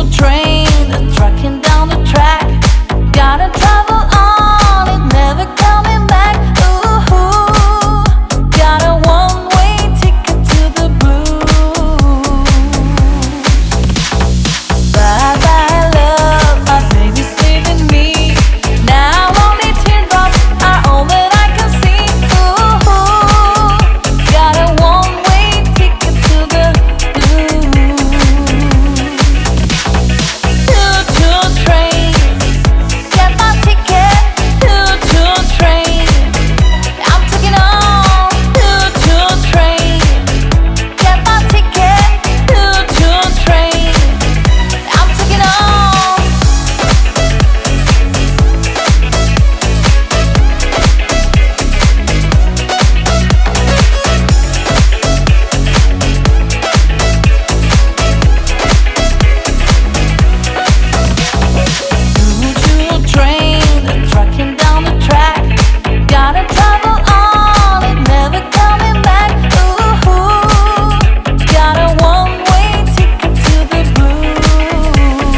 train, trucking down the track. Gotta travel on, it never coming back. Ooh, got a one-way ticket to the blues. Bye bye love, my baby's leaving me. Now only teardrops are all that I can see. Ooh, got a one-way ticket to the blues. Choo-choo train, get my ticket. Choo-choo train, I'm taking on. Choo-choo train, get my ticket. Choo-choo train, I'm taking on. Choo-choo train, trucking down the track. Gotta travel on, it never coming back. Ooh, got a one-way ticket to the blues.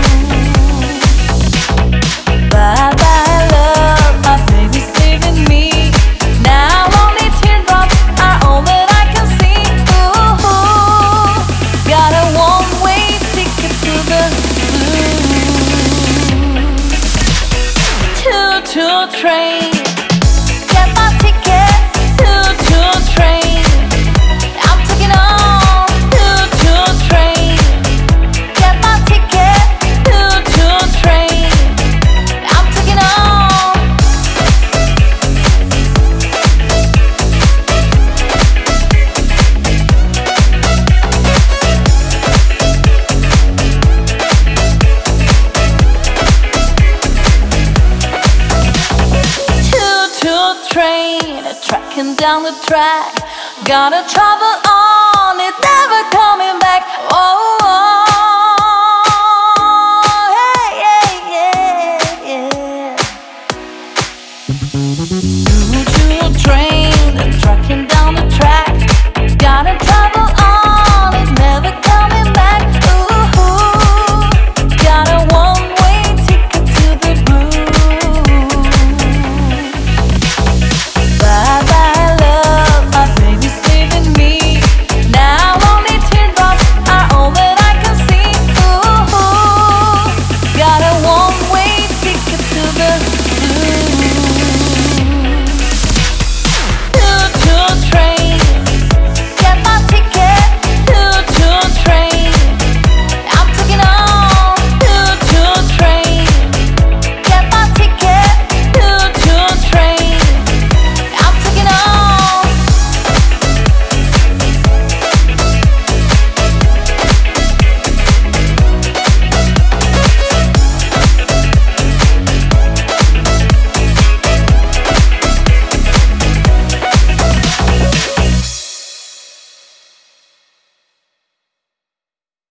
Bye bye love, my baby's leaving me. Now only teardrops are all that I can see. Ooh, got a one-way ticket to the blues. Choo-choo train, get my ticket. Choo-choo train, I'm taking on. Choo-choo train, get my ticket. Choo-choo train, I'm taking on. Choo-choo train, tracking down the track. Gotta travel on, it never coming back.